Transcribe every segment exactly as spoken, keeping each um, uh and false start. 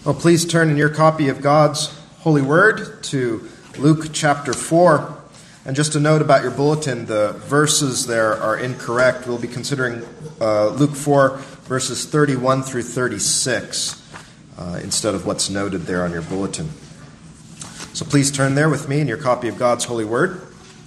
Well, please turn in your copy of God's Holy Word to Luke chapter four. And just a note about your bulletin, the verses there are incorrect. We'll be considering uh, Luke four, verses thirty-one through thirty-six, uh, instead of what's noted there on your bulletin. So please turn there with me in your copy of God's Holy Word.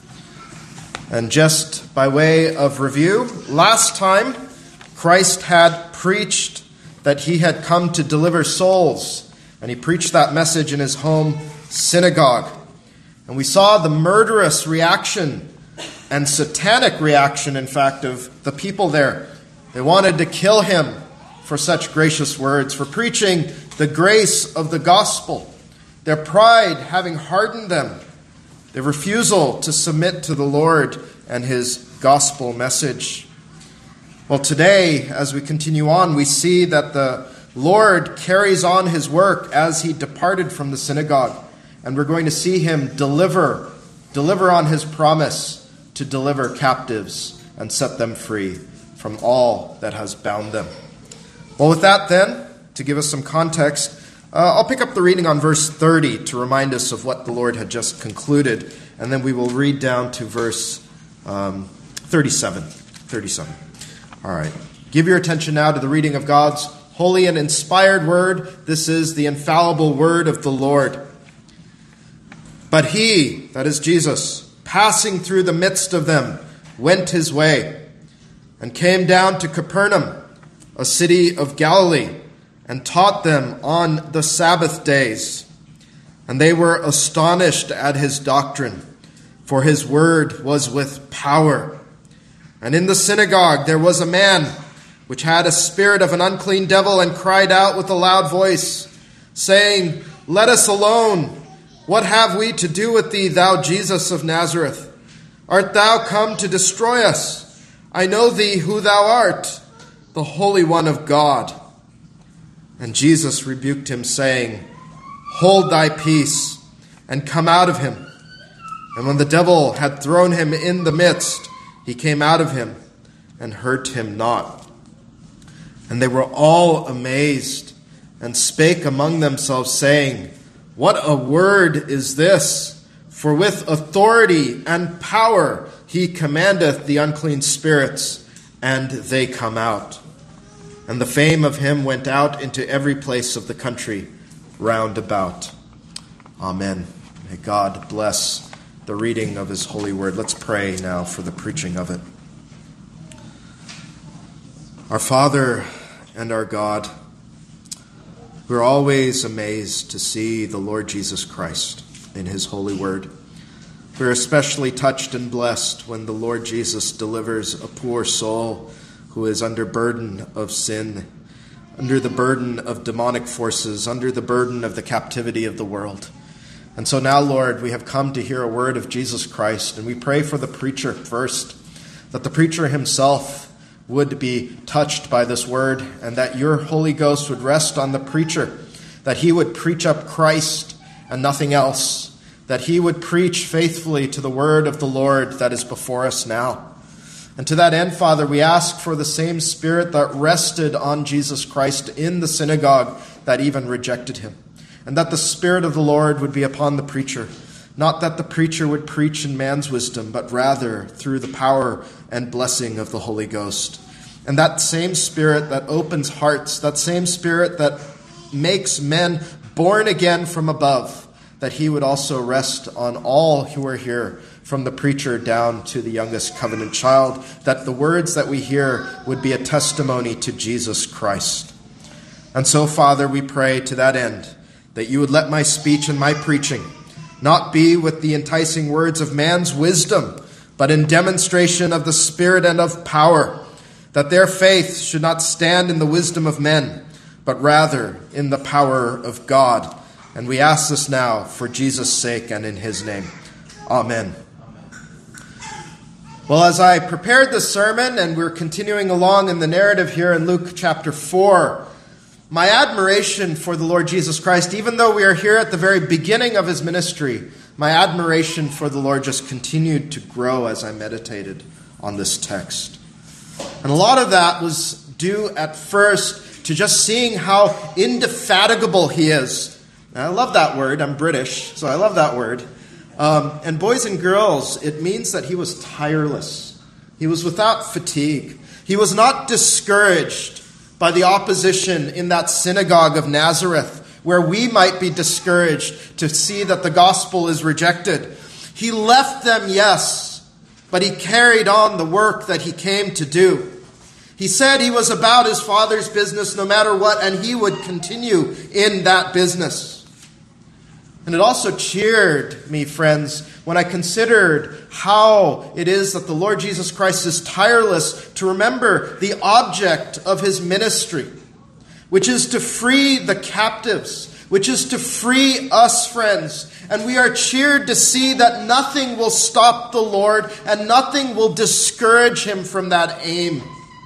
And just by way of review, last time Christ had preached that he had come to deliver souls, and he preached that message in his home synagogue. And we saw the murderous reaction and satanic reaction, in fact, of the people there. They wanted to kill him for such gracious words, for preaching the grace of the gospel. Their pride having hardened them, their refusal to submit to the Lord and his gospel message. Well, today, as we continue on, we see that the Lord carries on his work as he departed from the synagogue. And we're going to see him deliver, deliver on his promise to deliver captives and set them free from all that has bound them. Well, with that then, to give us some context, uh, I'll pick up the reading on verse thirty to remind us of what the Lord had just concluded. And then we will read down to verse um, thirty-seven. thirty-seven. All right. Give your attention now to the reading of God's holy and inspired word. This is the infallible word of the Lord. But he, that is Jesus, passing through the midst of them, went his way and came down to Capernaum, a city of Galilee, and taught them on the Sabbath days. And they were astonished at his doctrine, for his word was with power. And in the synagogue there was a man which had a spirit of an unclean devil, and cried out with a loud voice, saying, Let us alone. What have we to do with thee, thou Jesus of Nazareth? Art thou come to destroy us? I know thee who thou art, the Holy One of God. And Jesus rebuked him, saying, Hold thy peace, and come out of him. And when the devil had thrown him in the midst, he came out of him and hurt him not. And they were all amazed and spake among themselves, saying, What a word is this! For with authority and power he commandeth the unclean spirits, and they come out. And the fame of him went out into every place of the country round about. Amen. May God bless the reading of his holy word. Let's pray now for the preaching of it. Our Father and our God, we're always amazed to see the Lord Jesus Christ in his holy word. We're especially touched and blessed when the Lord Jesus delivers a poor soul who is under burden of sin, under the burden of demonic forces, under the burden of the captivity of the world. And so now, Lord, we have come to hear a word of Jesus Christ, and we pray for the preacher first, that the preacher himself would be touched by this word, and that your Holy Ghost would rest on the preacher, that he would preach up Christ and nothing else, that he would preach faithfully to the word of the Lord that is before us now. And to that end, Father, we ask for the same Spirit that rested on Jesus Christ in the synagogue that even rejected him, and that the Spirit of the Lord would be upon the preacher, not that the preacher would preach in man's wisdom, but rather through the power and blessing of the Holy Ghost. And that same Spirit that opens hearts, that same Spirit that makes men born again from above, that he would also rest on all who are here, from the preacher down to the youngest covenant child, that the words that we hear would be a testimony to Jesus Christ. And so, Father, we pray to that end, that you would let my speech and my preaching not be with the enticing words of man's wisdom, but in demonstration of the Spirit and of power, that their faith should not stand in the wisdom of men, but rather in the power of God. And we ask this now for Jesus' sake and in his name. Amen. Well, as I prepared the sermon, and we're continuing along in the narrative here in Luke chapter four, my admiration for the Lord Jesus Christ, even though we are here at the very beginning of his ministry, my admiration for the Lord just continued to grow as I meditated on this text. And a lot of that was due at first to just seeing how indefatigable he is. And I love that word. I'm British, so I love that word. Um, and boys and girls, it means that he was tireless. He was without fatigue. He was not discouraged by the opposition in that synagogue of Nazareth, where we might be discouraged to see that the gospel is rejected. He left them, yes, but he carried on the work that he came to do. He said he was about his Father's business no matter what, and he would continue in that business. And it also cheered me, friends, when I considered how it is that the Lord Jesus Christ is tireless to remember the object of his ministry, which is to free the captives, which is to free us, friends. And we are cheered to see that nothing will stop the Lord and nothing will discourage him from that aim.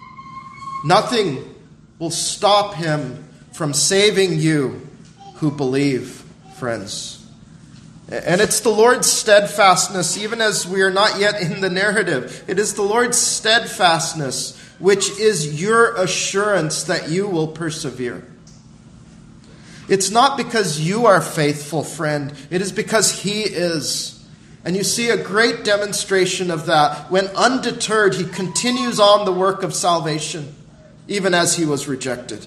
Nothing will stop him from saving you who believe, friends. And it's the Lord's steadfastness, even as we are not yet in the narrative. It is the Lord's steadfastness which is your assurance that you will persevere. It's not because you are faithful, friend. It is because he is. And you see a great demonstration of that when, undeterred, he continues on the work of salvation, even as he was rejected.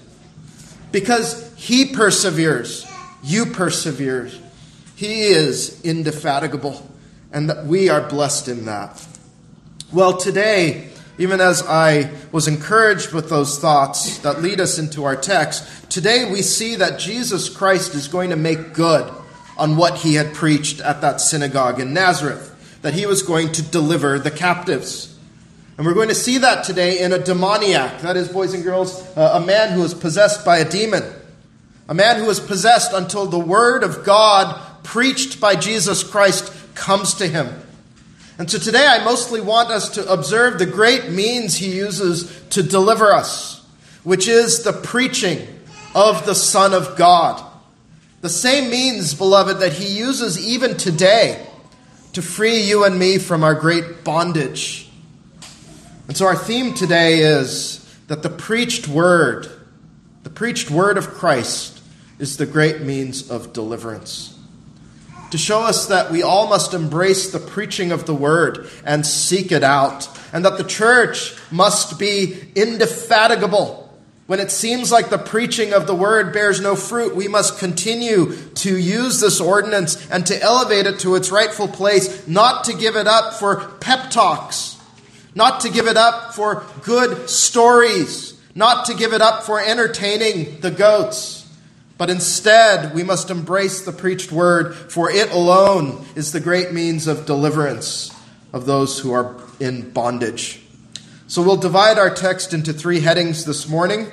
Because he perseveres, you persevere. He is indefatigable, and that we are blessed in that. Well, today, even as I was encouraged with those thoughts that lead us into our text, today we see that Jesus Christ is going to make good on what he had preached at that synagogue in Nazareth, that he was going to deliver the captives. And we're going to see that today in a demoniac, that is, boys and girls, uh, a man who is possessed by a demon, a man who is possessed until the word of God preached by Jesus Christ comes to him. And so today I mostly want us to observe the great means he uses to deliver us, which is the preaching of the Son of God. The same means, beloved, that he uses even today to free you and me from our great bondage. And so our theme today is that the preached word, the preached word of Christ, is the great means of deliverance. To show us that we all must embrace the preaching of the word and seek it out, and that the church must be indefatigable. When it seems like the preaching of the word bears no fruit, we must continue to use this ordinance and to elevate it to its rightful place, not to give it up for pep talks, not to give it up for good stories, not to give it up for entertaining the goats. But instead, we must embrace the preached word, for it alone is the great means of deliverance of those who are in bondage. So we'll divide our text into three headings this morning.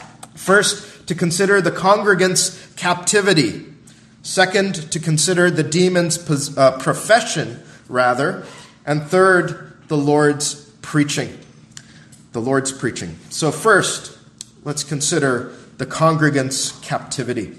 First, to consider the congregants' captivity. Second, to consider the demon's uh, profession, rather. And third, the Lord's preaching. The Lord's preaching. So first, let's consider the congregants' captivity.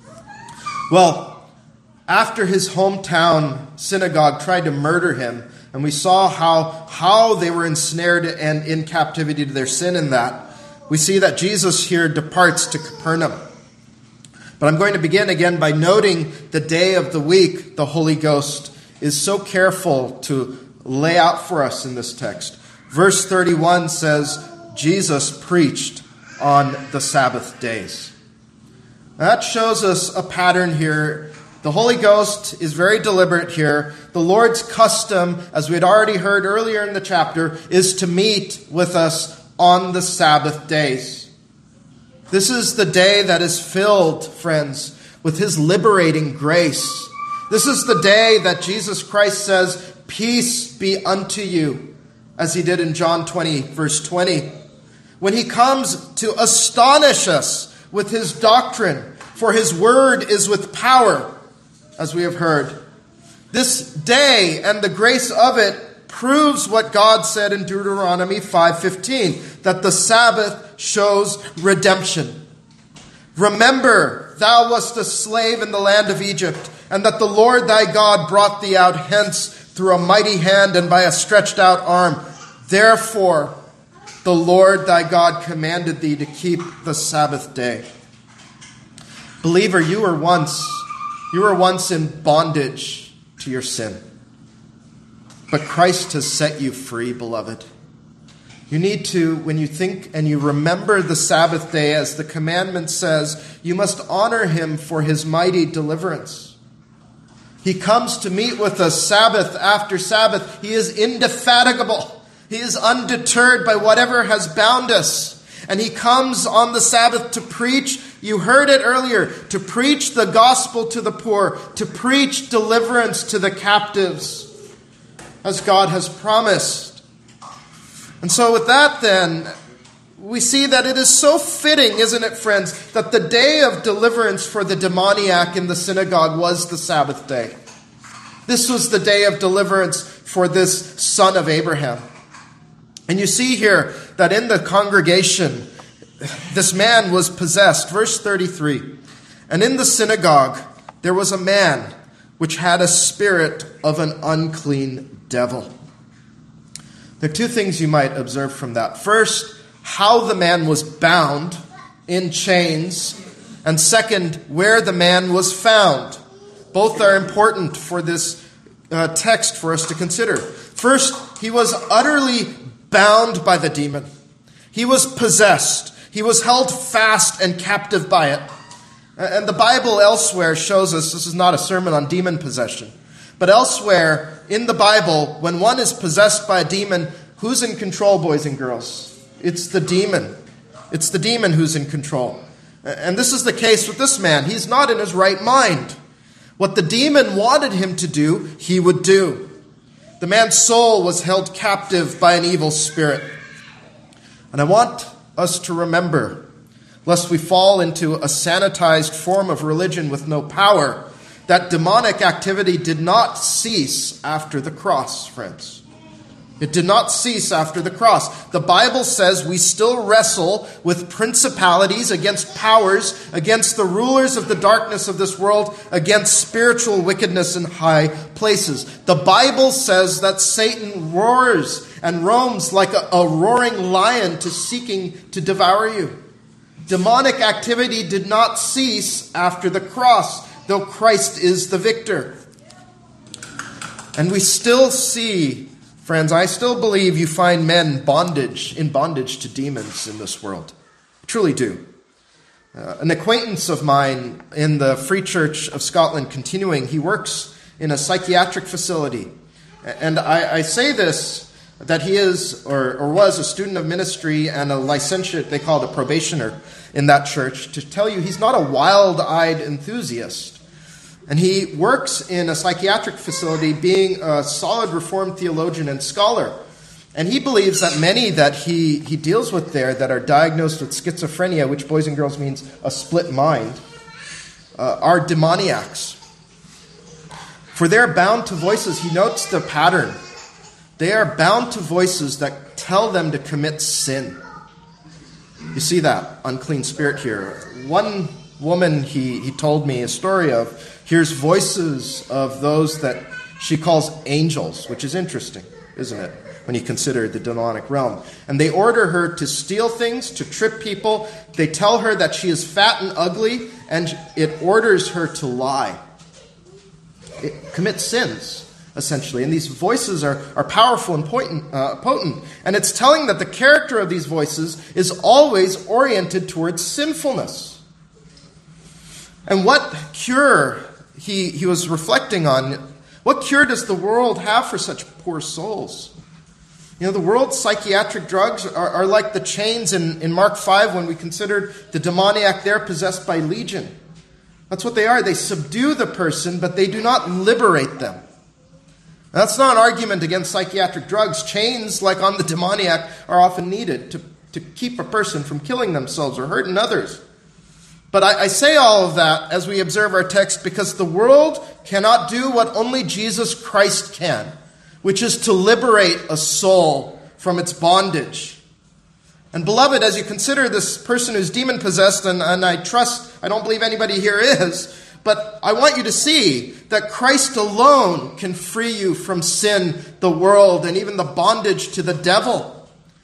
Well, after his hometown synagogue tried to murder him, and we saw how, how they were ensnared and in captivity to their sin in that, we see that Jesus here departs to Capernaum. But I'm going to begin again by noting the day of the week the Holy Ghost is so careful to lay out for us in this text. Verse thirty-one says, Jesus preached on the Sabbath days. That shows us a pattern here. The Holy Ghost is very deliberate here. The Lord's custom, as we had already heard earlier in the chapter, is to meet with us on the Sabbath days. This is the day that is filled, friends, with his liberating grace. This is the day that Jesus Christ says, "Peace be unto you," as he did in John twenty, verse twenty. When he comes to astonish us with his doctrine, for his word is with power, as we have heard. This day and the grace of it proves what God said in Deuteronomy five fifteen, that the Sabbath shows redemption. Remember, thou wast a slave in the land of Egypt, and that the Lord thy God brought thee out hence through a mighty hand and by a stretched out arm. Therefore, the the Lord thy God commanded thee to keep the Sabbath day. Believer, you were once, you were once in bondage to your sin. But Christ has set you free, beloved. You need to, when you think and you remember the Sabbath day, as the commandment says, you must honor him for his mighty deliverance. He comes to meet with us Sabbath after Sabbath. He is indefatigable. He is undeterred by whatever has bound us. And he comes on the Sabbath to preach, you heard it earlier, to preach the gospel to the poor, to preach deliverance to the captives, as God has promised. And so with that then, we see that it is so fitting, isn't it, friends, that the day of deliverance for the demoniac in the synagogue was the Sabbath day. This was the day of deliverance for this son of Abraham. And you see here that in the congregation, this man was possessed. Verse thirty-three, and in the synagogue there was a man which had a spirit of an unclean devil. There are two things you might observe from that. First, how the man was bound in chains. And second, where the man was found. Both are important for this uh, text for us to consider. First, he was utterly bound by the demon. He was possessed. He was held fast and captive by it. And the Bible elsewhere shows us, this is not a sermon on demon possession, but elsewhere in the Bible, when one is possessed by a demon, who's in control, boys and girls? It's the demon. It's the demon who's in control. And this is the case with this man. He's not in his right mind. What the demon wanted him to do, he would do. The man's soul was held captive by an evil spirit. And I want us to remember, lest we fall into a sanitized form of religion with no power, that demonic activity did not cease after the cross, friends. It did not cease after the cross. The Bible says we still wrestle with principalities, against powers, against the rulers of the darkness of this world, against spiritual wickedness in high places. The Bible says that Satan roars and roams like a, a roaring lion to seeking to devour you. Demonic activity did not cease after the cross, though Christ is the victor. And we still see, friends, I still believe you find men bondage in bondage to demons in this world. I truly do. Uh, an acquaintance of mine in the Free Church of Scotland, continuing, he works in a psychiatric facility. And I, I say this, that he is or, or was a student of ministry and a licentiate, they call it a probationer in that church, to tell you he's not a wild-eyed enthusiast. And he works in a psychiatric facility being a solid Reformed theologian and scholar. And he believes that many that he, he deals with there that are diagnosed with schizophrenia, which, boys and girls, means a split mind, uh, are demoniacs. For they're bound to voices. He notes the pattern. They are bound to voices that tell them to commit sin. You see that unclean spirit here. One woman he, he told me a story of hears voices of those that she calls angels, which is interesting, isn't it, when you consider the demonic realm. And they order her to steal things, to trip people. They tell her that she is fat and ugly, and it orders her to lie. It commits sins, essentially. And these voices are, are powerful and potent, uh, potent. And it's telling that the character of these voices is always oriented towards sinfulness. And what cure he, he was reflecting on, what cure does the world have for such poor souls? You know, the world's psychiatric drugs are, are like the chains in, in Mark five when we considered the demoniac there possessed by legion. That's what they are. They subdue the person, but they do not liberate them. Now, that's not an argument against psychiatric drugs. Chains, like on the demoniac, are often needed to, to keep a person from killing themselves or hurting others. But I, I say all of that as we observe our text because the world cannot do what only Jesus Christ can, which is to liberate a soul from its bondage. And beloved, as you consider this person who's demon-possessed, and, and I trust, I don't believe anybody here is, but I want you to see that Christ alone can free you from sin, the world, and even the bondage to the devil.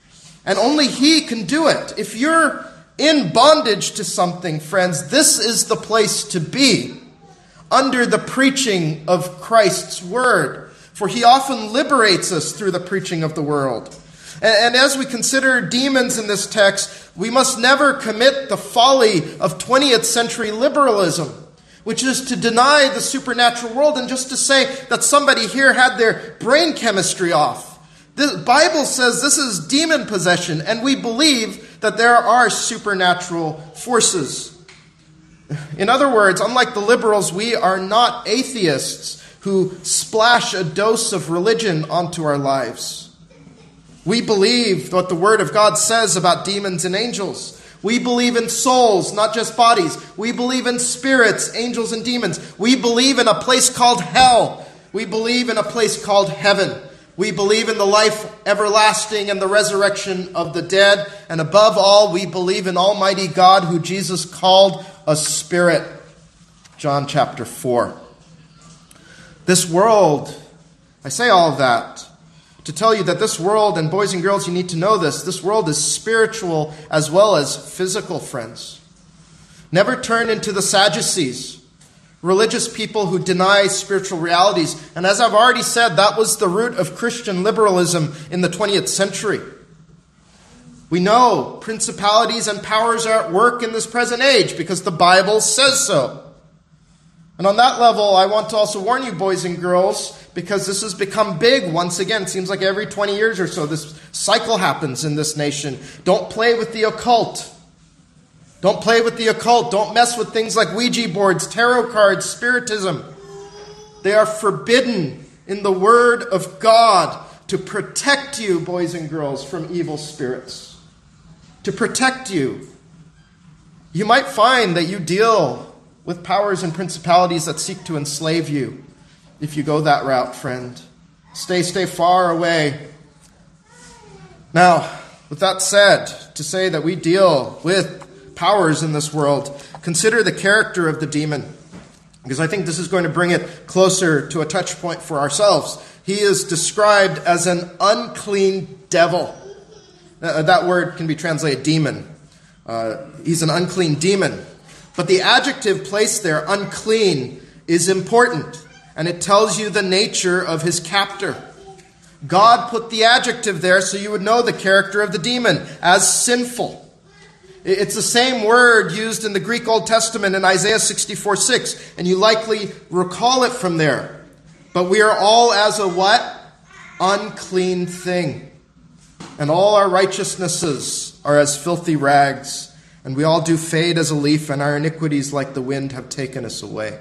And only He can do it. If you're in bondage to something, friends, this is the place to be, under the preaching of Christ's word. For He often liberates us through the preaching of the word. And, and as we consider demons in this text, we must never commit the folly of twentieth century liberalism, which is to deny the supernatural world and just to say that somebody here had their brain chemistry off. The Bible says this is demon possession, and we believe that there are supernatural forces. In other words, unlike the liberals, we are not atheists who splash a dose of religion onto our lives. We believe what the Word of God says about demons and angels. We believe in souls, not just bodies. We believe in spirits, angels and demons. We believe in a place called hell. We believe in a place called heaven. We believe in the life everlasting and the resurrection of the dead. And above all, we believe in Almighty God, who Jesus called a spirit. John chapter four. This world, I say all of that to tell you that this world, and boys and girls, you need to know this, this world is spiritual as well as physical, friends. Never turn into the Sadducees, religious people who deny spiritual realities. And as I've already said, that was the root of Christian liberalism in the twentieth century. We know principalities and powers are at work in this present age because the Bible says so. And on that level, I want to also warn you, boys and girls, because this has become big once again. It seems like every twenty years or so, this cycle happens in this nation. Don't play with the occult. Don't play with the occult. Don't mess with things like Ouija boards, tarot cards, spiritism. They are forbidden in the Word of God to protect you, boys and girls, from evil spirits. To protect you. You might find that you deal with powers and principalities that seek to enslave you if you go that route, friend. Stay, stay far away. Now, with that said, to say that we deal with powers in this world, consider the character of the demon, because I think this is going to bring it closer to a touch point for ourselves. He is described as an unclean devil. Uh, that word can be translated demon. Uh, he's an unclean demon. But the adjective placed there, unclean, is important, and it tells you the nature of his captor. God put the adjective there so you would know the character of the demon as sinful. It's the same word used in the Greek Old Testament in Isaiah sixty-four six, and you likely recall it from there. But we are all as a what? Unclean thing. And all our righteousnesses are as filthy rags. And we all do fade as a leaf, and our iniquities like the wind have taken us away.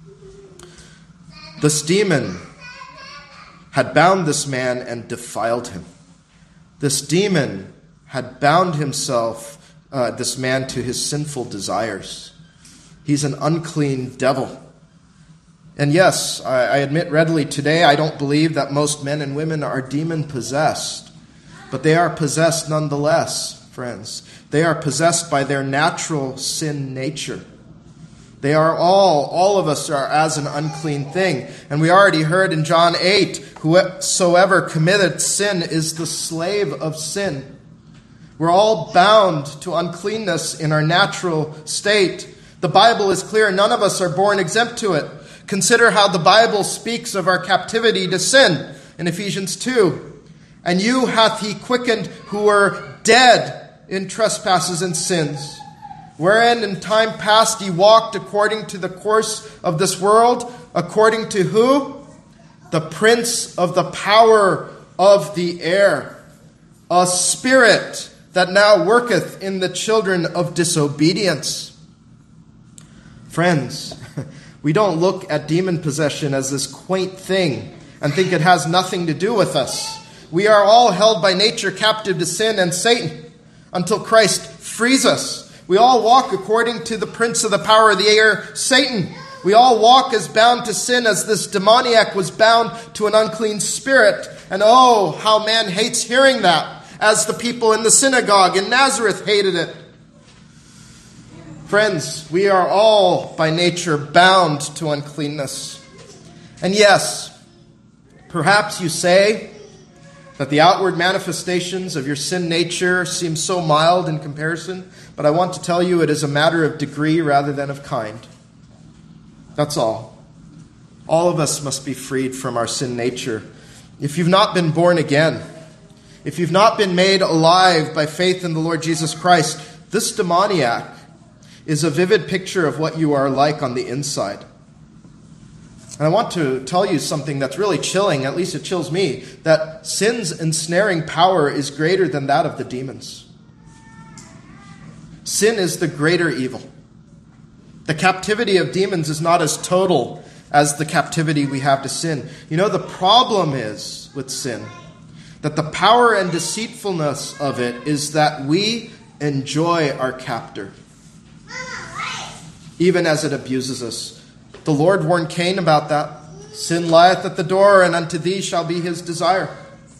This demon had bound this man and defiled him. This demon had bound himself, uh, this man, to his sinful desires. He's an unclean devil. And yes, I, I admit readily today, I don't believe that most men and women are demon-possessed. But they are possessed nonetheless, friends. They are possessed by their natural sin nature. They are all, all of us are as an unclean thing. And we already heard in John eight, whosoever committeth sin is the slave of sin. We're all bound to uncleanness in our natural state. The Bible is clear. None of us are born exempt to it. Consider how the Bible speaks of our captivity to sin in Ephesians two. And you hath he quickened who were dead in trespasses and sins, wherein in time past ye walked according to the course of this world, according to who? The prince of the power of the air, a spirit that now worketh in the children of disobedience. Friends, we don't look at demon possession as this quaint thing and think it has nothing to do with us. We are all held by nature captive to sin and Satan, until Christ frees us. We all walk according to the prince of the power of the air, Satan. We all walk as bound to sin as this demoniac was bound to an unclean spirit. And oh, how man hates hearing that, as the people in the synagogue in Nazareth hated it. Friends, we are all by nature bound to uncleanness. And yes, perhaps you say, that the outward manifestations of your sin nature seem so mild in comparison, but I want to tell you it is a matter of degree rather than of kind. That's all. All of us must be freed from our sin nature. If you've not been born again, if you've not been made alive by faith in the Lord Jesus Christ, this demoniac is a vivid picture of what you are like on the inside. And I want to tell you something that's really chilling, at least it chills me, that sin's ensnaring power is greater than that of the demons. Sin is the greater evil. The captivity of demons is not as total as the captivity we have to sin. You know, the problem is with sin, that the power and deceitfulness of it is that we enjoy our captor, even as it abuses us. The Lord warned Cain about that. Sin lieth at the door, and unto thee shall be his desire.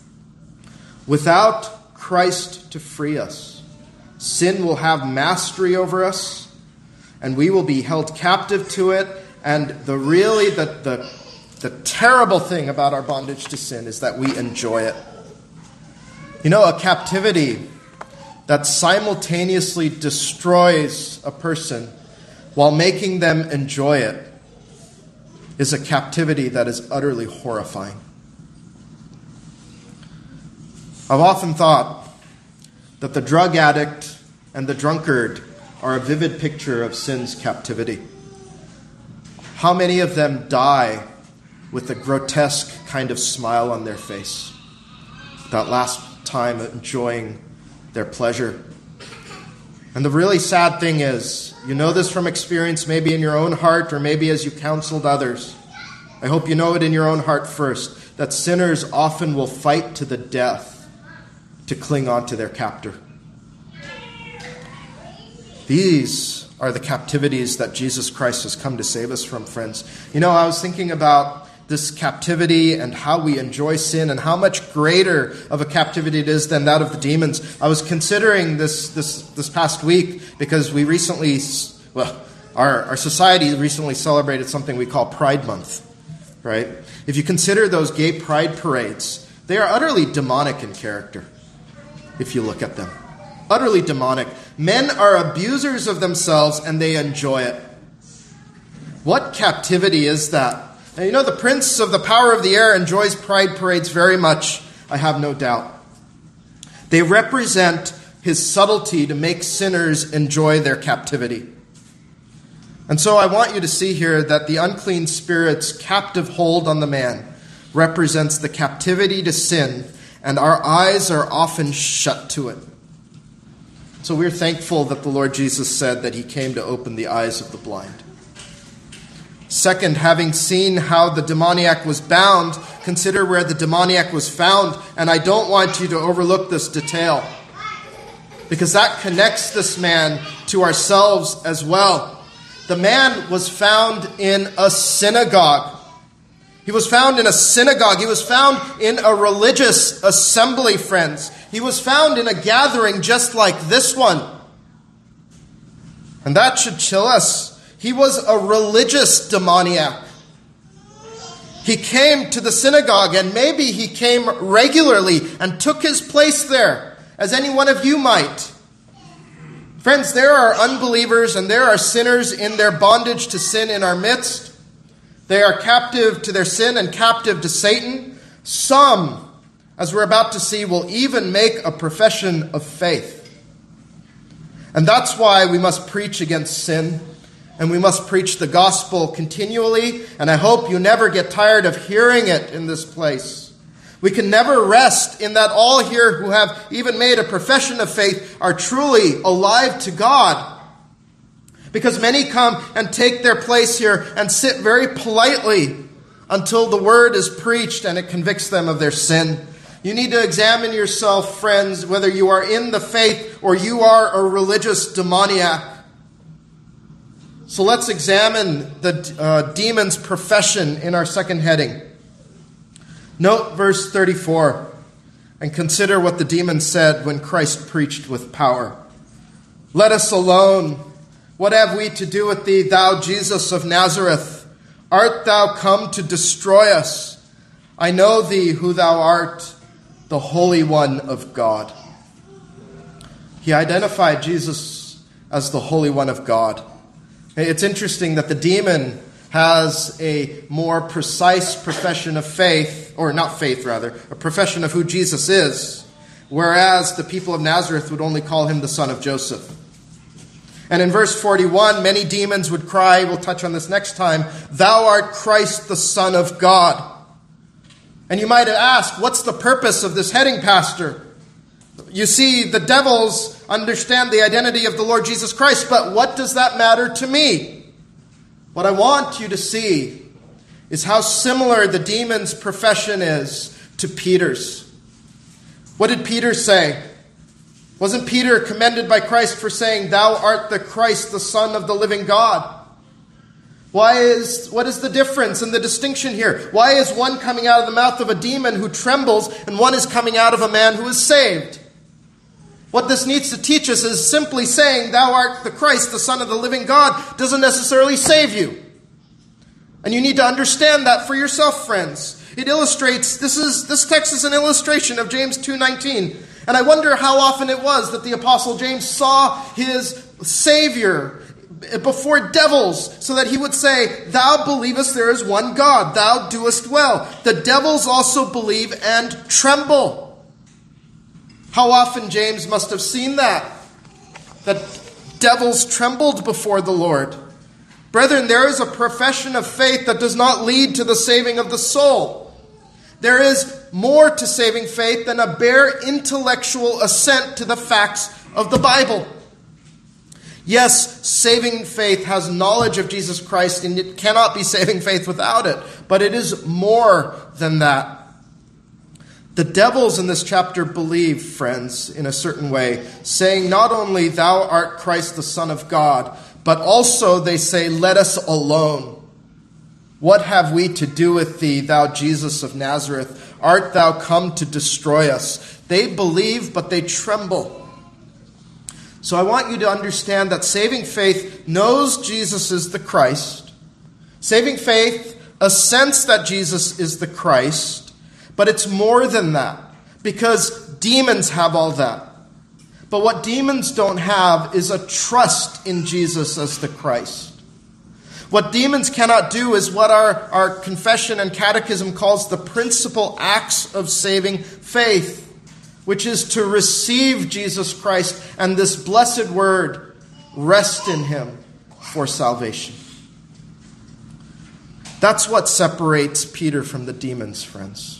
Without Christ to free us, sin will have mastery over us, and we will be held captive to it. And the really, the, the, the terrible thing about our bondage to sin is that we enjoy it. You know, a captivity that simultaneously destroys a person while making them enjoy it is a captivity that is utterly horrifying. I've often thought that the drug addict and the drunkard are a vivid picture of sin's captivity. How many of them die with a grotesque kind of smile on their face, that last time enjoying their pleasure? And the really sad thing is, you know this from experience, maybe in your own heart or maybe as you counseled others. I hope you know it in your own heart first, that sinners often will fight to the death to cling on to their captor. These are the captivities that Jesus Christ has come to save us from, friends. You know, I was thinking about this captivity and how we enjoy sin and how much greater of a captivity it is than that of the demons. I was considering this this this past week because we recently, well, our, our society recently celebrated something we call Pride Month, right? If you consider those gay pride parades, they are utterly demonic in character, if you look at them. Utterly demonic. Men are abusers of themselves and they enjoy it. What captivity is that? And you know, the prince of the power of the air enjoys pride parades very much, I have no doubt. They represent his subtlety to make sinners enjoy their captivity. And so I want you to see here that the unclean spirit's captive hold on the man represents the captivity to sin, and our eyes are often shut to it. So we're thankful that the Lord Jesus said that he came to open the eyes of the blind. Second, having seen how the demoniac was bound, consider where the demoniac was found. And I don't want you to overlook this detail, because that connects this man to ourselves as well. The man was found in a synagogue. He was found in a synagogue. He was found in a religious assembly, friends. He was found in a gathering just like this one. And that should chill us. He was a religious demoniac. He came to the synagogue, and maybe he came regularly and took his place there, as any one of you might. Friends, there are unbelievers and there are sinners in their bondage to sin in our midst. They are captive to their sin and captive to Satan. Some, as we're about to see, will even make a profession of faith. And that's why we must preach against sin. And we must preach the gospel continually. And I hope you never get tired of hearing it in this place. We can never rest in that all here who have even made a profession of faith are truly alive to God. Because many come and take their place here and sit very politely until the word is preached and it convicts them of their sin. You need to examine yourself, friends, whether you are in the faith or you are a religious demoniac. So let's examine the uh, demon's profession in our second heading. Note verse thirty-four and consider what the demon said when Christ preached with power. Let us alone. What have we to do with thee, thou Jesus of Nazareth? Art thou come to destroy us? I know thee who thou art, the Holy One of God. He identified Jesus as the Holy One of God. It's interesting that the demon has a more precise profession of faith, or not faith rather, a profession of who Jesus is, whereas the people of Nazareth would only call him the son of Joseph. And in verse forty-one, many demons would cry, we'll touch on this next time, "Thou art Christ, the Son of God." And you might have asked, what's the purpose of this heading, Pastor? You see, the devils understand the identity of the Lord Jesus Christ, but what does that matter to me? What I want you to see is how similar the demon's profession is to Peter's. What did Peter say? Wasn't Peter commended by Christ for saying, "Thou art the Christ, the Son of the living God"? Why is, what is the difference and the distinction here? Why is one coming out of the mouth of a demon who trembles and one is coming out of a man who is saved? What this needs to teach us is simply saying, "Thou art the Christ, the Son of the living God," doesn't necessarily save you. And you need to understand that for yourself, friends. It illustrates, this is this text is an illustration of James two nineteen. And I wonder how often it was that the Apostle James saw his Savior before devils, so that he would say, "Thou believest there is one God, thou doest well. The devils also believe and tremble." How often James must have seen that, that devils trembled before the Lord. Brethren, there is a profession of faith that does not lead to the saving of the soul. There is more to saving faith than a bare intellectual assent to the facts of the Bible. Yes, saving faith has knowledge of Jesus Christ, and it cannot be saving faith without it. But it is more than that. The devils in this chapter believe, friends, in a certain way, saying not only, "Thou art Christ, the Son of God," but also they say, "Let us alone. What have we to do with thee, thou Jesus of Nazareth? Art thou come to destroy us?" They believe, but they tremble. So I want you to understand that saving faith knows Jesus is the Christ. Saving faith assents that Jesus is the Christ. But it's more than that, because demons have all that. But what demons don't have is a trust in Jesus as the Christ. What demons cannot do is what our, our confession and catechism calls the principal acts of saving faith, which is to receive Jesus Christ and this blessed word, rest in him for salvation. That's what separates Peter from the demons, friends.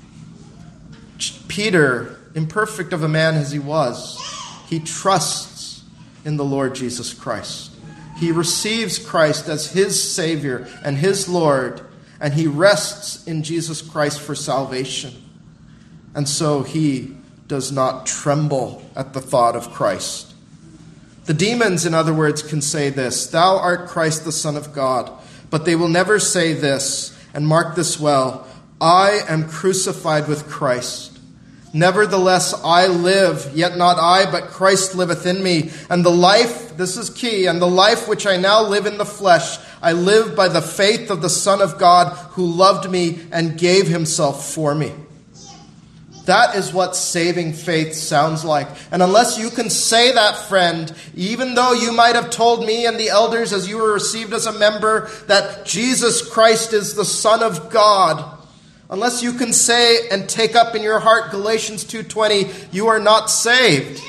Peter, imperfect of a man as he was, he trusts in the Lord Jesus Christ. He receives Christ as his Savior and his Lord, and he rests in Jesus Christ for salvation. And so he does not tremble at the thought of Christ. The demons, in other words, can say this, "Thou art Christ, the Son of God," but they will never say this, and mark this well, "I am crucified with Christ. Nevertheless, I live, yet not I, but Christ liveth in me. And the life," this is key, "and the life which I now live in the flesh, I live by the faith of the Son of God, who loved me and gave himself for me." That is what saving faith sounds like. And unless you can say that, friend, even though you might have told me and the elders as you were received as a member that Jesus Christ is the Son of God, unless you can say and take up in your heart Galatians two twenty, you are not saved.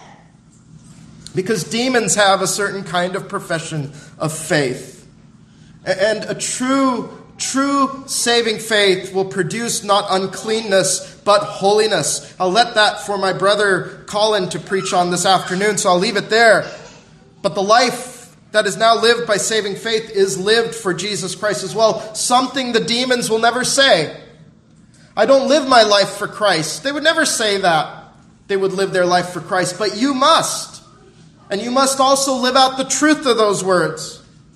Because demons have a certain kind of profession of faith. And a true, true saving faith will produce not uncleanness, but holiness. I'll let that for my brother Colin to preach on this afternoon, so I'll leave it there. But the life that is now lived by saving faith is lived for Jesus Christ as well. Something the demons will never say. "I don't live my life for Christ." They would never say that. They would live their life for Christ. But you must. And you must also live out the truth of those words.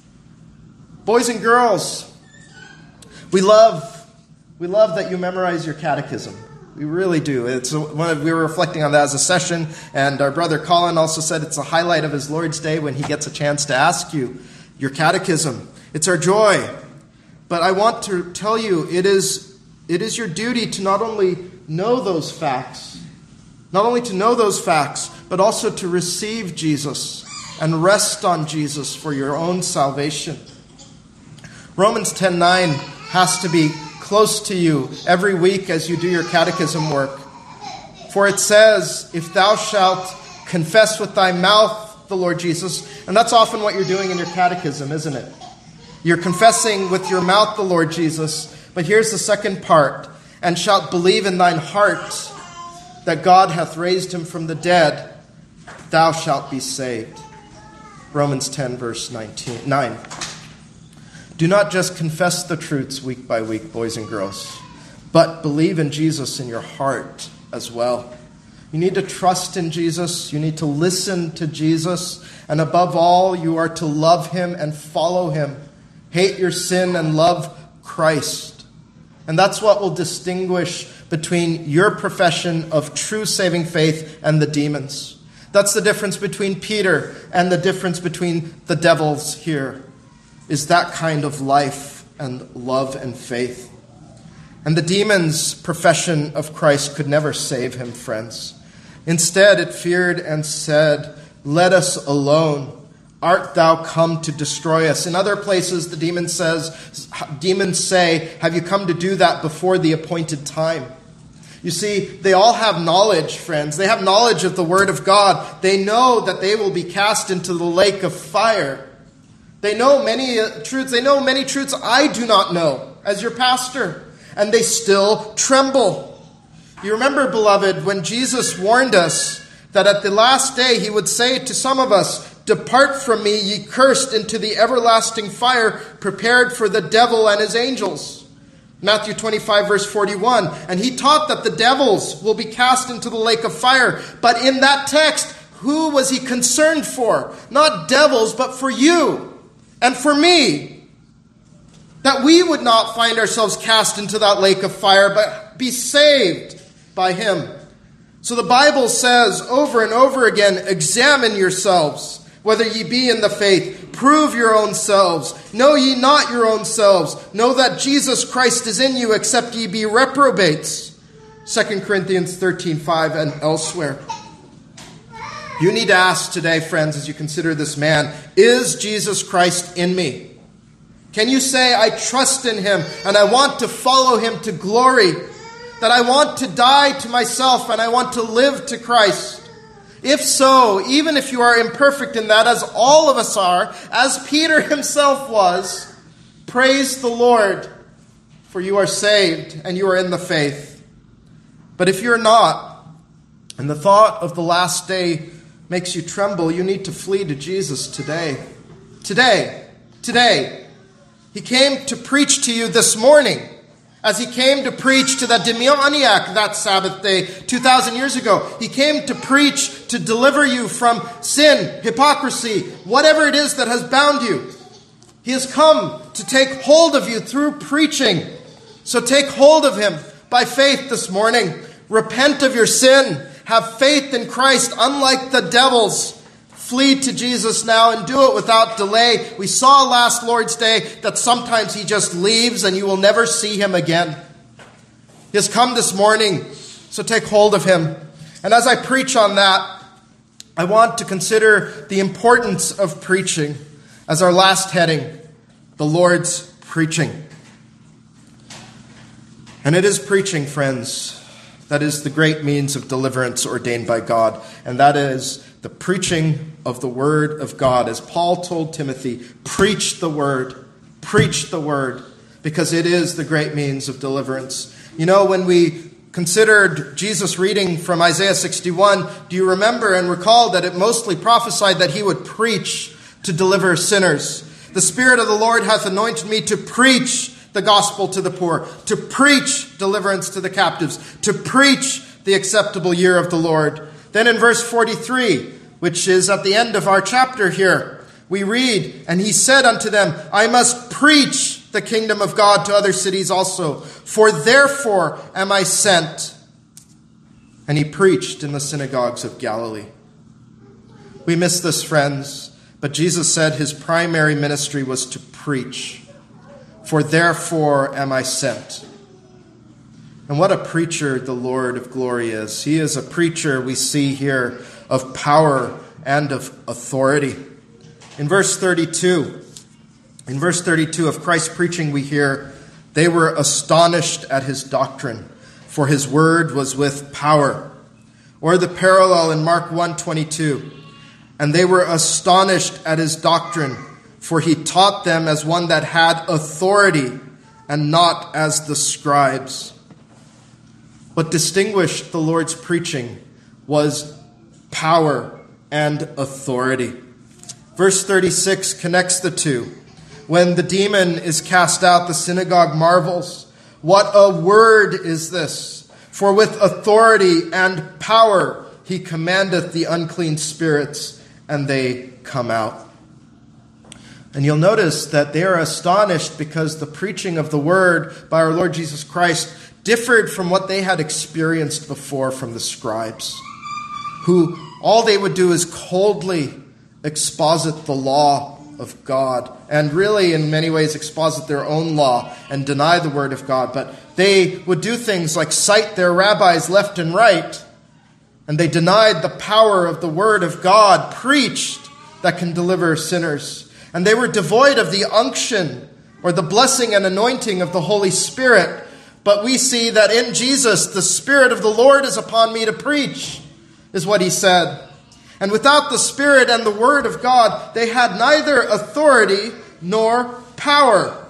Boys and girls, we love, we love that you memorize your catechism. We really do. It's a, one of, we were reflecting on that as a session, and our brother Colin also said it's a highlight of his Lord's Day when he gets a chance to ask you your catechism. It's our joy. But I want to tell you, it is It is your duty to not only know those facts, not only to know those facts, but also to receive Jesus and rest on Jesus for your own salvation. Romans ten nine has to be close to you every week as you do your catechism work. For it says, if thou shalt confess with thy mouth the Lord Jesus, and that's often what you're doing in your catechism, isn't it? You're confessing with your mouth the Lord Jesus, but here's the second part, and shalt believe in thine heart that God hath raised him from the dead, thou shalt be saved. Romans ten, verse nineteen, nine. Do not just confess the truths week by week, boys and girls, but believe in Jesus in your heart as well. You need to trust in Jesus. You need to listen to Jesus. And above all, you are to love him and follow him. Hate your sin and love Christ. And that's what will distinguish between your profession of true saving faith and the demons. That's the difference between Peter and the difference between the devils here, is that kind of life and love and faith. And the demon's profession of Christ could never save him, friends. Instead, it feared and said, let us alone. Art thou come to destroy us? In other places, the demon says, demons say, have you come to do that before the appointed time? You see, they all have knowledge, friends. They have knowledge of the word of God. They know that they will be cast into the lake of fire. They know many uh, truths. They know many truths I do not know as your pastor. And they still tremble. You remember, beloved, when Jesus warned us that at the last day he would say to some of us, depart from me, ye cursed, into the everlasting fire prepared for the devil and his angels. Matthew twenty-five, verse forty-one. And he taught that the devils will be cast into the lake of fire. But in that text, who was he concerned for? Not devils, but for you and for me. That we would not find ourselves cast into that lake of fire, but be saved by him. So the Bible says over and over again, examine yourselves, whether ye be in the faith. Prove your own selves. Know ye not your own selves. Know that Jesus Christ is in you, except ye be reprobates. Second Corinthians thirteen five and elsewhere. You need to ask today, friends, as you consider this man, is Jesus Christ in me? Can you say, I trust in him and I want to follow him to glory? That I want to die to myself and I want to live to Christ? If so, even if you are imperfect in that, as all of us are, as Peter himself was, praise the Lord, for you are saved and you are in the faith. But if you're not, and the thought of the last day makes you tremble, you need to flee to Jesus today. Today. Today. He came to preach to you this morning, as he came to preach to the demoniac that Sabbath day two thousand years ago. He came to preach to deliver you from sin, hypocrisy, whatever it is that has bound you. He has come to take hold of you through preaching. So take hold of him by faith this morning. Repent of your sin. Have faith in Christ, unlike the devils. Flee to Jesus now and do it without delay. We saw last Lord's Day that sometimes he just leaves and you will never see him again. He has come this morning, so take hold of him. And as I preach on that, I want to consider the importance of preaching as our last heading, the Lord's preaching. And it is preaching, friends, that is the great means of deliverance ordained by God. And that is the preaching of the word of God. As Paul told Timothy, preach the word, preach the word, because it is the great means of deliverance. You know, when we considered Jesus reading from Isaiah sixty-one, do you remember and recall that it mostly prophesied that he would preach to deliver sinners? The Spirit of the Lord hath anointed me to preach the gospel to the poor, to preach deliverance to the captives, to preach the acceptable year of the Lord. Then in verse forty-three, which is at the end of our chapter here, we read, and he said unto them, I must preach the kingdom of God to other cities also, for therefore am I sent. And he preached in the synagogues of Galilee. We miss this, friends, but Jesus said his primary ministry was to preach. For therefore am I sent. And what a preacher the Lord of glory is. He is a preacher, we see here, of power and of authority. In verse thirty-two, in verse thirty-two of Christ's preaching we hear, they were astonished at his doctrine, for his word was with power. Or the parallel in Mark one twenty-two, and they were astonished at his doctrine, for he taught them as one that had authority and not as the scribes. What distinguished the Lord's preaching was power and authority. Verse thirty-six connects the two. When the demon is cast out, the synagogue marvels. What a word is this! For with authority and power he commandeth the unclean spirits, and they come out. And you'll notice that they are astonished because the preaching of the word by our Lord Jesus Christ differed from what they had experienced before from the scribes, who all they would do is coldly exposit the law of God, and really in many ways exposit their own law and deny the word of God. But they would do things like cite their rabbis left and right, and they denied the power of the word of God preached that can deliver sinners. And they were devoid of the unction or the blessing and anointing of the Holy Spirit. But we see that in Jesus, the Spirit of the Lord is upon me to preach, is what he said. And without the Spirit and the Word of God, they had neither authority nor power.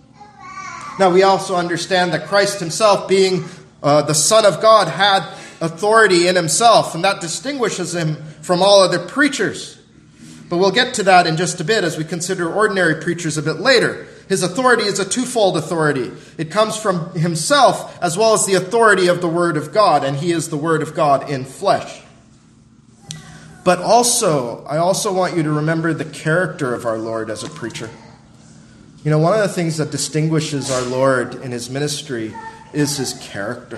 Now, we also understand that Christ himself, being uh, the Son of God, had authority in himself, and that distinguishes him from all other preachers. But we'll get to that in just a bit as we consider ordinary preachers a bit later. His authority is a twofold authority. It comes from himself as well as the authority of the Word of God, and he is the Word of God in flesh. But also, I also want you to remember the character of our Lord as a preacher. You know, one of the things that distinguishes our Lord in his ministry is his character.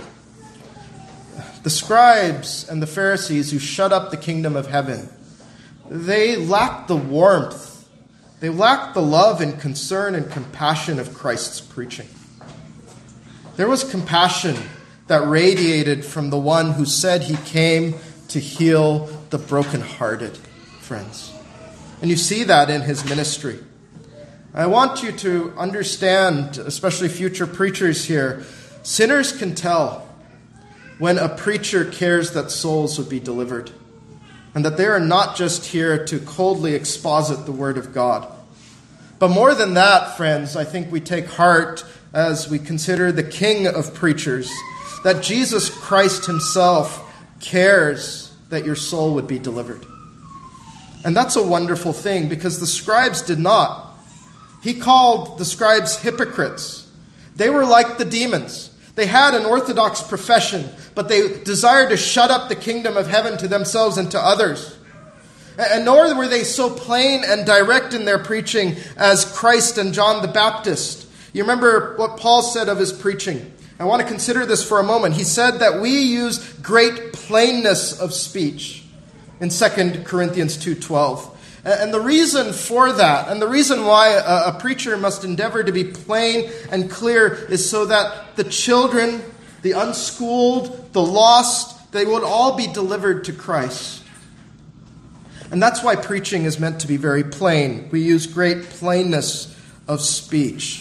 The scribes and the Pharisees who shut up the kingdom of heaven, they lacked the warmth, they lacked the love and concern and compassion of Christ's preaching. There was compassion that radiated from the one who said he came to heal the brokenhearted, friends. And you see that in his ministry. I want you to understand, especially future preachers here, sinners can tell when a preacher cares that souls would be delivered, and that they are not just here to coldly exposit the word of God. But more than that, friends, I think we take heart as we consider the King of preachers, that Jesus Christ himself cares that your soul would be delivered. And that's a wonderful thing, because the scribes did not. He called the scribes hypocrites. They were like the demons. They had an orthodox profession, but they desired to shut up the kingdom of heaven to themselves and to others. And nor were they so plain and direct in their preaching as Christ and John the Baptist. You remember what Paul said of his preaching. I want to consider this for a moment. He said that we use great plainness of speech in Second Corinthians two twelve. And the reason for that, and the reason why a, a preacher must endeavor to be plain and clear, is so that the children, the unschooled, the lost, they would all be delivered to Christ. And that's why preaching is meant to be very plain. We use great plainness of speech.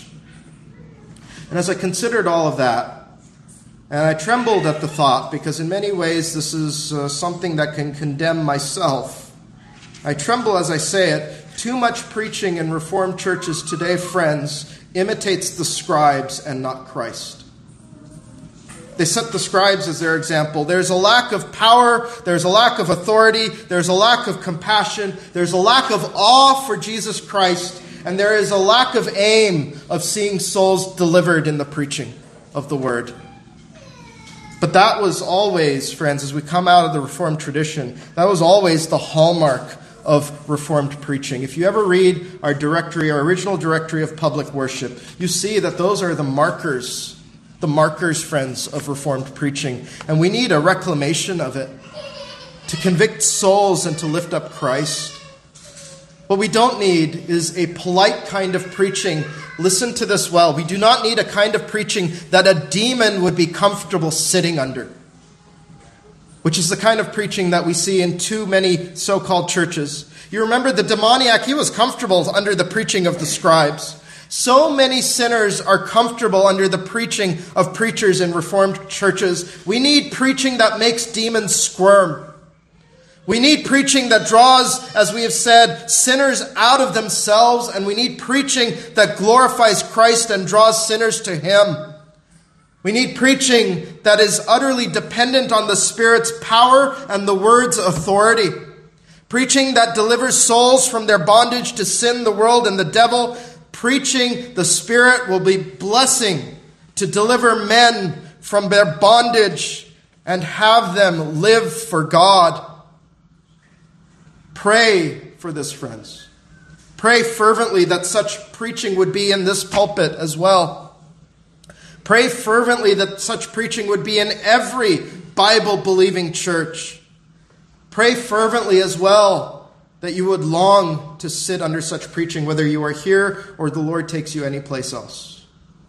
And as I considered all of that, and I trembled at the thought, because in many ways this is uh, something that can condemn myself. I tremble as I say it. Too much preaching in Reformed churches today, friends, imitates the scribes and not Christ. They set the scribes as their example. There's a lack of power, there's a lack of authority, there's a lack of compassion, there's a lack of awe for Jesus Christ, and there is a lack of aim of seeing souls delivered in the preaching of the word. But that was always, friends, as we come out of the Reformed tradition, that was always the hallmark of Reformed preaching. If you ever read our directory, our original directory of public worship, you see that those are the markers, the markers, friends, of Reformed preaching. And we need a reclamation of it to convict souls and to lift up Christ. What we don't need is a polite kind of preaching. Listen to this well. We do not need a kind of preaching that a demon would be comfortable sitting under, which is the kind of preaching that we see in too many so-called churches. You remember the demoniac, he was comfortable under the preaching of the scribes. So many sinners are comfortable under the preaching of preachers in Reformed churches. We need preaching that makes demons squirm. We need preaching that draws, as we have said, sinners out of themselves, and we need preaching that glorifies Christ and draws sinners to Him. We need preaching that is utterly dependent on the Spirit's power and the Word's authority. Preaching that delivers souls from their bondage to sin, the world, and the devil. Preaching the Spirit will be blessing to deliver men from their bondage and have them live for God. Pray for this, friends. Pray fervently that such preaching would be in this pulpit as well. Pray fervently that such preaching would be in every Bible-believing church. Pray fervently as well that you would long to sit under such preaching, whether you are here or the Lord takes you anyplace else.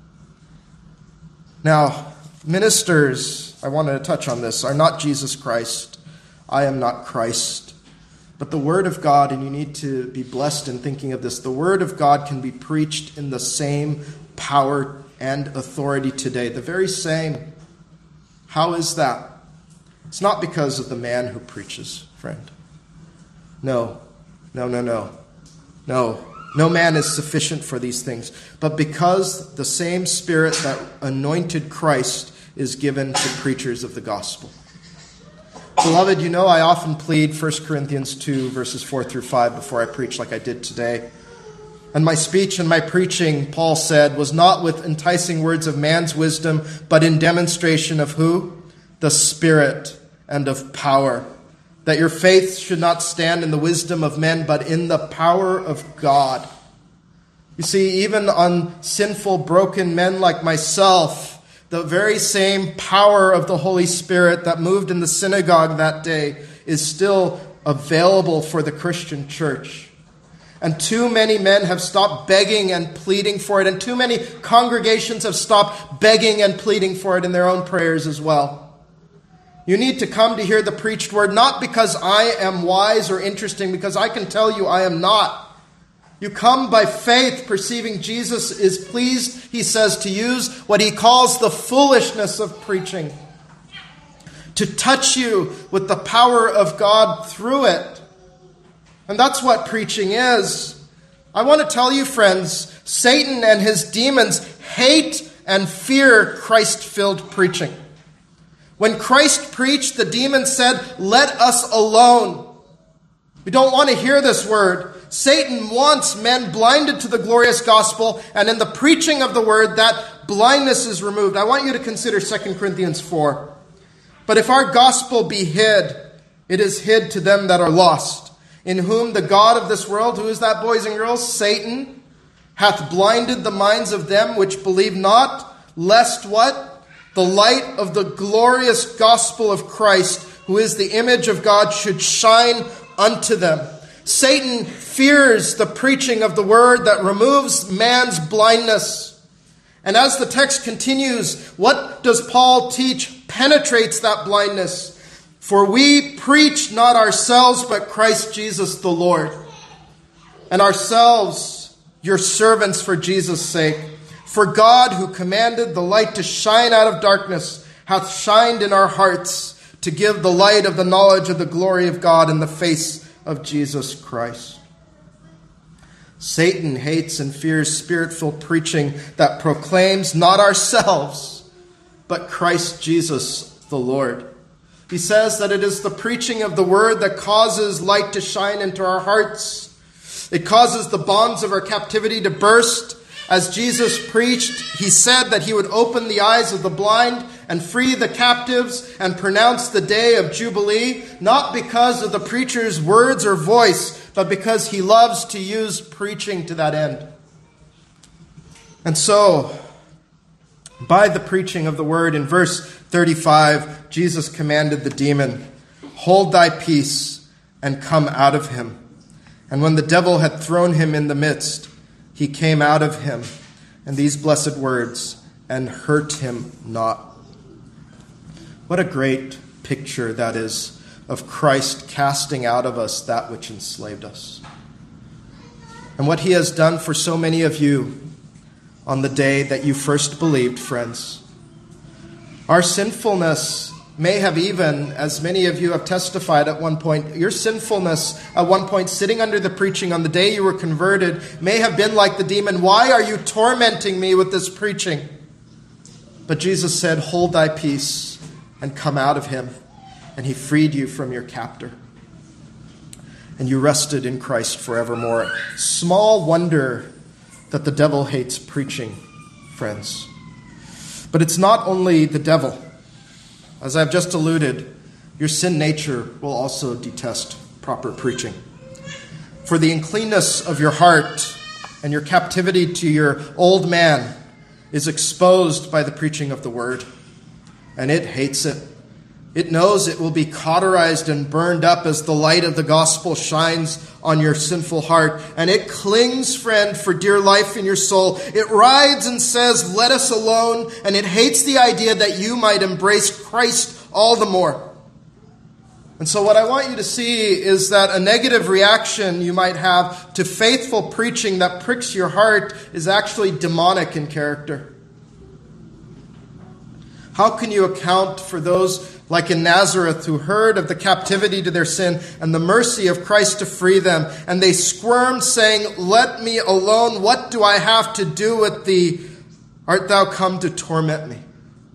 Now, ministers, I wanted to touch on this, are not Jesus Christ. I am not Christ. But the Word of God, and you need to be blessed in thinking of this, the Word of God can be preached in the same power and authority today. The very same. How is that? It's not because of the man who preaches, friend. No, no, no, no. No, no man is sufficient for these things. But because the same Spirit that anointed Christ is given to preachers of the gospel. Beloved, you know I often plead First Corinthians two, verses four through five before I preach like I did today. And my speech and my preaching, Paul said, was not with enticing words of man's wisdom, but in demonstration of who? The Spirit and of power. That your faith should not stand in the wisdom of men, but in the power of God. You see, even on sinful, broken men like myself, the very same power of the Holy Spirit that moved in the synagogue that day is still available for the Christian church. And too many men have stopped begging and pleading for it, and too many congregations have stopped begging and pleading for it in their own prayers as well. You need to come to hear the preached word, not because I am wise or interesting, because I can tell you I am not. You come by faith, perceiving Jesus is pleased, he says, to use what he calls the foolishness of preaching, to touch you with the power of God through it. And that's what preaching is. I want to tell you, friends, Satan and his demons hate and fear Christ-filled preaching. When Christ preached, the demons said, "Let us alone." We don't want to hear this word. Satan wants men blinded to the glorious gospel, and in the preaching of the word, that blindness is removed. I want you to consider Second Corinthians four. But if our gospel be hid, it is hid to them that are lost, in whom the God of this world, who is that, boys and girls? Satan, hath blinded the minds of them which believe not, lest what? The light of the glorious gospel of Christ, who is the image of God, should shine unto them. Satan fears the preaching of the word that removes man's blindness. And as the text continues, what does Paul teach penetrates that blindness? For we preach not ourselves, but Christ Jesus the Lord, and ourselves your servants for Jesus' sake. For God, who commanded the light to shine out of darkness, hath shined in our hearts to give the light of the knowledge of the glory of God in the face of Jesus Christ. Satan hates and fears spirit-filled preaching that proclaims not ourselves, but Christ Jesus the Lord. He says that it is the preaching of the word that causes light to shine into our hearts. It causes the bonds of our captivity to burst. As Jesus preached, he said that he would open the eyes of the blind and free the captives and pronounce the day of Jubilee, not because of the preacher's words or voice, but because he loves to use preaching to that end. And so, by the preaching of the word, in verse thirty-five, Jesus commanded the demon, "Hold thy peace and come out of him." And when the devil had thrown him in the midst, he came out of him, and these blessed words, and hurt him not. What a great picture that is of Christ casting out of us that which enslaved us. And what he has done for so many of you on the day that you first believed, friends. Our sinfulness may have even, as many of you have testified at one point, your sinfulness at one point sitting under the preaching on the day you were converted may have been like the demon, "Why are you tormenting me with this preaching?" But Jesus said, "Hold thy peace," and come out of him. And he freed you from your captor. And you rested in Christ forevermore. Small wonder that the devil hates preaching, friends. But it's not only the devil. As I've just alluded, your sin nature will also detest proper preaching. For the uncleanness of your heart and your captivity to your old man is exposed by the preaching of the word, and it hates it. It knows it will be cauterized and burned up as the light of the gospel shines on your sinful heart. And it clings, friend, for dear life in your soul. It rides and says, "Let us alone." And it hates the idea that you might embrace Christ all the more. And so what I want you to see is that a negative reaction you might have to faithful preaching that pricks your heart is actually demonic in character. How can you account for those like in Nazareth who heard of the captivity to their sin and the mercy of Christ to free them, and they squirmed, saying, "Let me alone. What do I have to do with thee? Art thou come to torment me?"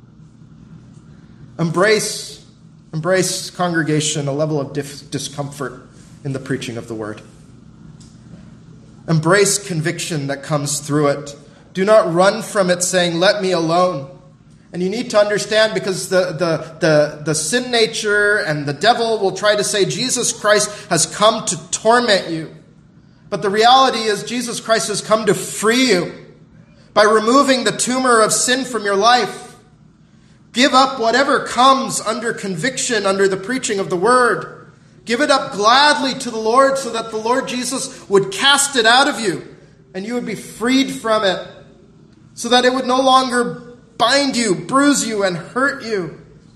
Embrace, embrace, congregation, a level of dif- discomfort in the preaching of the word. Embrace conviction that comes through it. Do not run from it saying, "Let me alone." And you need to understand, because the, the, the, the sin nature and the devil will try to say Jesus Christ has come to torment you. But the reality is Jesus Christ has come to free you by removing the tumor of sin from your life. Give up whatever comes under conviction, under the preaching of the word. Give it up gladly to the Lord so that the Lord Jesus would cast it out of you and you would be freed from it, so that it would no longer bind you, bruise you, and hurt you.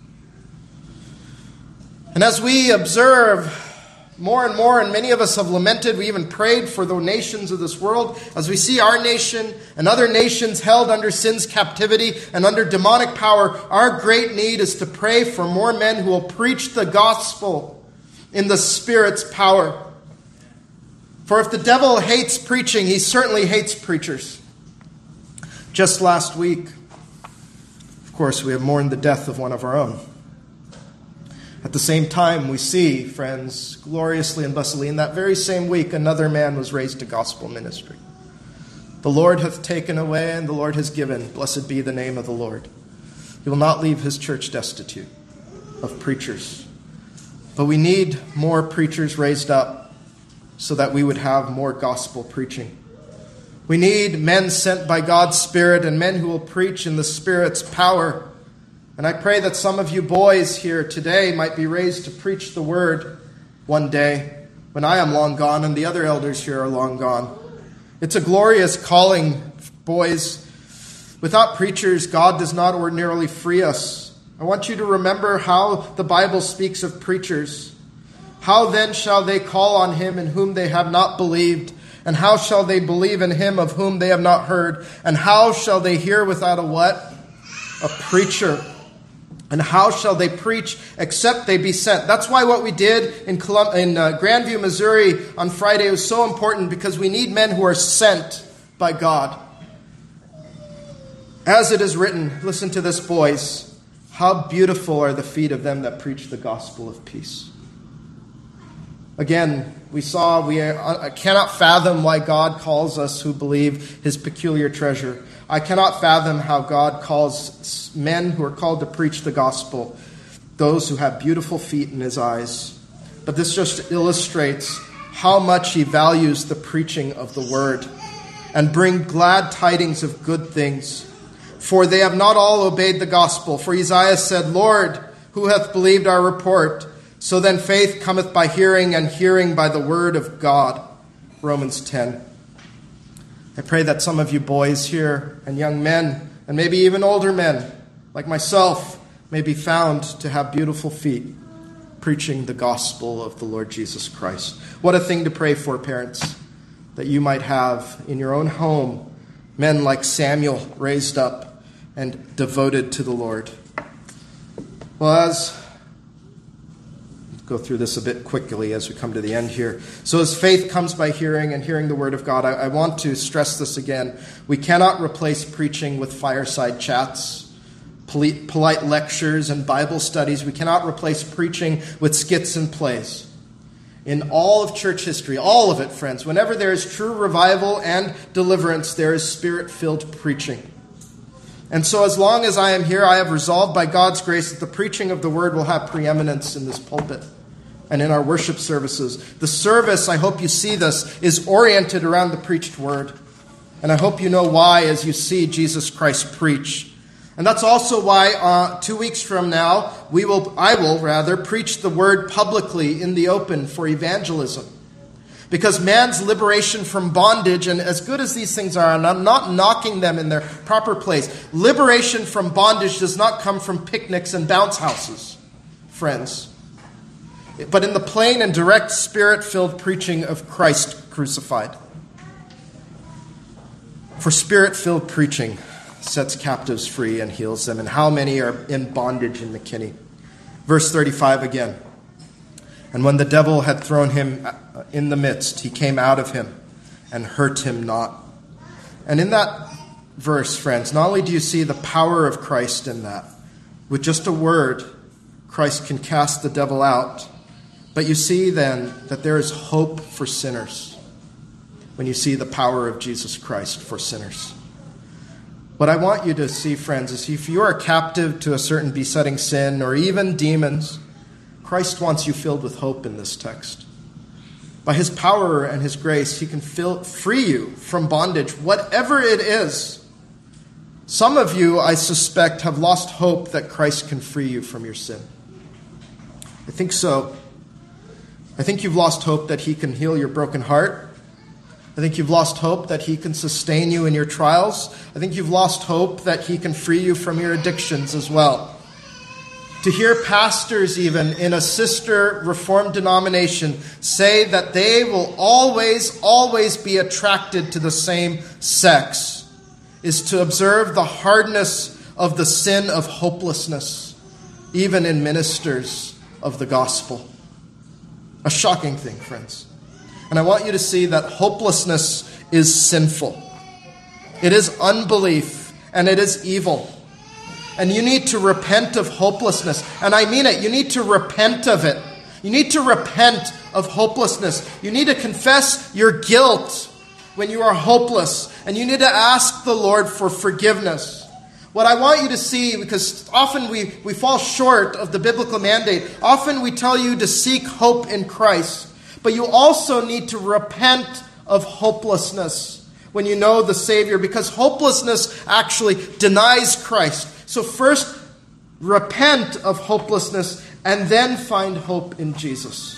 And as we observe more and more, and many of us have lamented, we even prayed for the nations of this world, as we see our nation and other nations held under sin's captivity and under demonic power, our great need is to pray for more men who will preach the gospel in the Spirit's power. For if the devil hates preaching, he certainly hates preachers. Just last week, of course, we have mourned the death of one of our own. At the same time, we see, friends, gloriously and blessedly, in that very same week, another man was raised to gospel ministry. The Lord hath taken away, and the Lord has given. Blessed be the name of the Lord. He will not leave his church destitute of preachers. But we need more preachers raised up so that we would have more gospel preaching. We need men sent by God's Spirit and men who will preach in the Spirit's power. And I pray that some of you boys here today might be raised to preach the word one day when I am long gone and the other elders here are long gone. It's a glorious calling, boys. Without preachers, God does not ordinarily free us. I want you to remember how the Bible speaks of preachers. How then shall they call on him in whom they have not believed? And how shall they believe in him of whom they have not heard? And how shall they hear without a what? A preacher. And how shall they preach except they be sent? That's why what we did in, Colum- in uh, Grandview, Missouri on Friday was so important, because we need men who are sent by God. As it is written, listen to this, boys, how beautiful are the feet of them that preach the gospel of peace. Again, we saw we uh, cannot fathom why God calls us who believe his peculiar treasure. I cannot fathom how God calls men who are called to preach the gospel those who have beautiful feet in his eyes. But this just illustrates how much he values the preaching of the word and bring glad tidings of good things. For they have not all obeyed the gospel. For Isaiah said, Lord, who hath believed our report? So then faith cometh by hearing, and hearing by the word of God. Romans ten. I pray that some of you boys here and young men, and maybe even older men like myself, may be found to have beautiful feet preaching the gospel of the Lord Jesus Christ. What a thing to pray for, parents, that you might have in your own home men like Samuel raised up and devoted to the Lord. Well, as go through this a bit quickly as we come to the end here. So as faith comes by hearing and hearing the word of God, I, I want to stress this again. We cannot replace preaching with fireside chats, polite, polite lectures, and Bible studies. We cannot replace preaching with skits and plays. In all of church history, all of it, friends, whenever there is true revival and deliverance, there is spirit-filled preaching. And so as long as I am here, I have resolved by God's grace that the preaching of the word will have preeminence in this pulpit and in our worship services. The service, I hope you see this, is oriented around the preached word. And I hope you know why as you see Jesus Christ preach. And that's also why uh, two weeks from now, we will, I will rather, preach the word publicly in the open for evangelism. Because man's liberation from bondage, and as good as these things are, and I'm not knocking them in their proper place, liberation from bondage does not come from picnics and bounce houses, friends, but in the plain and direct spirit-filled preaching of Christ crucified. For spirit-filled preaching sets captives free and heals them. And how many are in bondage in McKinney? Verse thirty-five again. And when the devil had thrown him in the midst, he came out of him and hurt him not. And in that verse, friends, not only do you see the power of Christ in that, with just a word, Christ can cast the devil out, but you see then that there is hope for sinners when you see the power of Jesus Christ for sinners. What I want you to see, friends, is if you are captive to a certain besetting sin or even demons, Christ wants you filled with hope in this text. By his power and his grace, he can fill, free you from bondage, whatever it is. Some of you, I suspect, have lost hope that Christ can free you from your sin. I think so. I think you've lost hope that he can heal your broken heart. I think you've lost hope that he can sustain you in your trials. I think you've lost hope that he can free you from your addictions as well. To hear pastors even in a sister Reformed denomination say that they will always, always be attracted to the same sex is to observe the hardness of the sin of hopelessness, even in ministers of the gospel. A shocking thing, friends. And I want you to see that hopelessness is sinful. It is unbelief and it is evil. And you need to repent of hopelessness. And I mean it. You need to repent of it. You need to repent of hopelessness. You need to confess your guilt when you are hopeless. And you need to ask the Lord for forgiveness. What I want you to see, because often we, we fall short of the biblical mandate. Often we tell you to seek hope in Christ. But you also need to repent of hopelessness when you know the Savior. Because hopelessness actually denies Christ. So first, repent of hopelessness and then find hope in Jesus.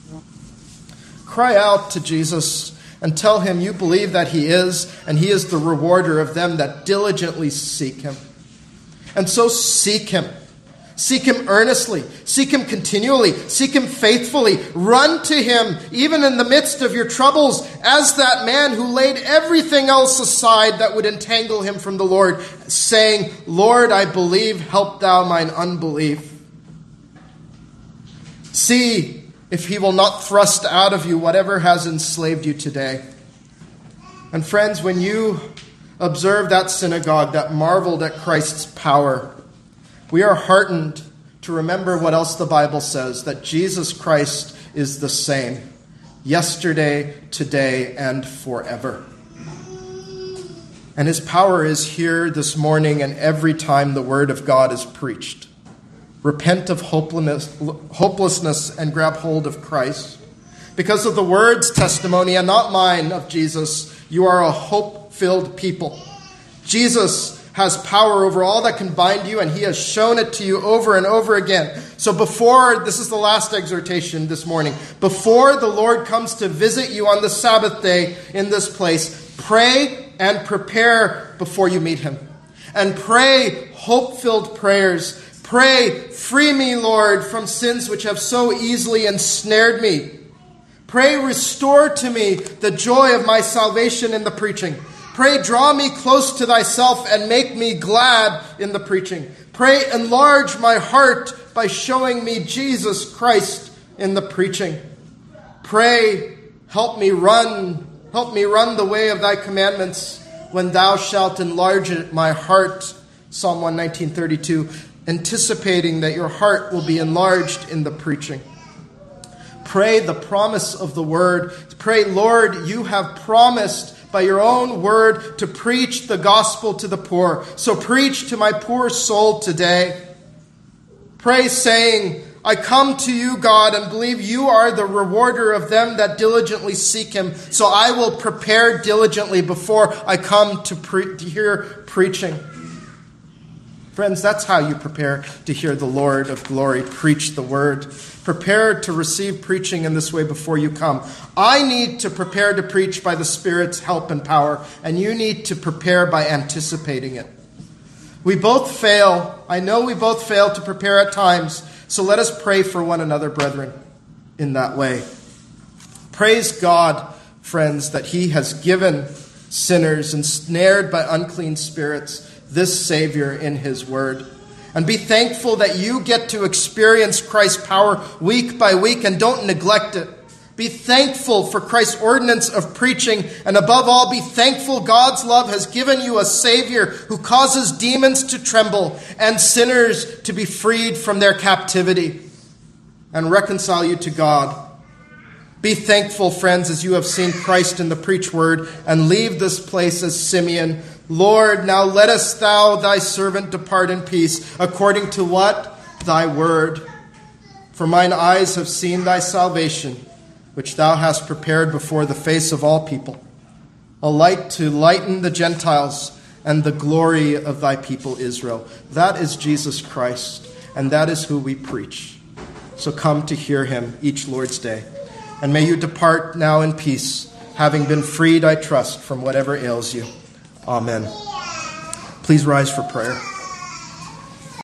Cry out to Jesus and tell him you believe that he is, and he is the rewarder of them that diligently seek him. And so seek him. Seek him earnestly. Seek him continually. Seek him faithfully. Run to him even in the midst of your troubles as that man who laid everything else aside that would entangle him from the Lord, saying, Lord, I believe, help thou mine unbelief. See if he will not thrust out of you whatever has enslaved you today. And friends, when you observe that synagogue that marveled at Christ's power, we are heartened to remember what else the Bible says, that Jesus Christ is the same, yesterday, today, and forever. And his power is here this morning and every time the word of God is preached. Repent of hopelessness and grab hold of Christ. Because of the word's testimony, and not mine, of Jesus, you are a hope-filled people. Jesus has power over all that can bind you, and he has shown it to you over and over again. So before, this is the last exhortation this morning, before the Lord comes to visit you on the Sabbath day in this place, pray and prepare before you meet him. And pray hope-filled prayers. Pray, free me, Lord, from sins which have so easily ensnared me. Pray, restore to me the joy of my salvation in the preaching. Pray, draw me close to thyself and make me glad in the preaching. Pray, enlarge my heart by showing me Jesus Christ in the preaching. Pray, help me run, help me run the way of thy commandments when thou shalt enlarge my heart. Psalm one nineteen thirty-two. Anticipating that your heart will be enlarged in the preaching. Pray the promise of the word. Pray, Lord, you have promised by your own word to preach the gospel to the poor. So preach to my poor soul today. Pray, saying, I come to you, God, and believe you are the rewarder of them that diligently seek him. So I will prepare diligently before I come to, pre- to hear preaching. Friends, that's how you prepare to hear the Lord of glory preach the word. Prepare to receive preaching in this way before you come. I need to prepare to preach by the Spirit's help and power, and you need to prepare by anticipating it. We both fail. I know we both fail to prepare at times, so let us pray for one another, brethren, in that way. Praise God, friends, that he has given sinners ensnared by unclean spirits this Savior in his word. And be thankful that you get to experience Christ's power week by week, and don't neglect it. Be thankful for Christ's ordinance of preaching, and above all, be thankful God's love has given you a Savior who causes demons to tremble and sinners to be freed from their captivity and reconcile you to God. Be thankful, friends, as you have seen Christ in the preached word, and leave this place as Simeon. Lord, now lettest thou thy servant depart in peace, according to what? Thy word. For mine eyes have seen thy salvation, which thou hast prepared before the face of all people, a light to lighten the Gentiles and the glory of thy people Israel. That is Jesus Christ, and that is who we preach. So come to hear him each Lord's day. And may you depart now in peace, having been freed, I trust, from whatever ails you. Amen. Please rise for prayer.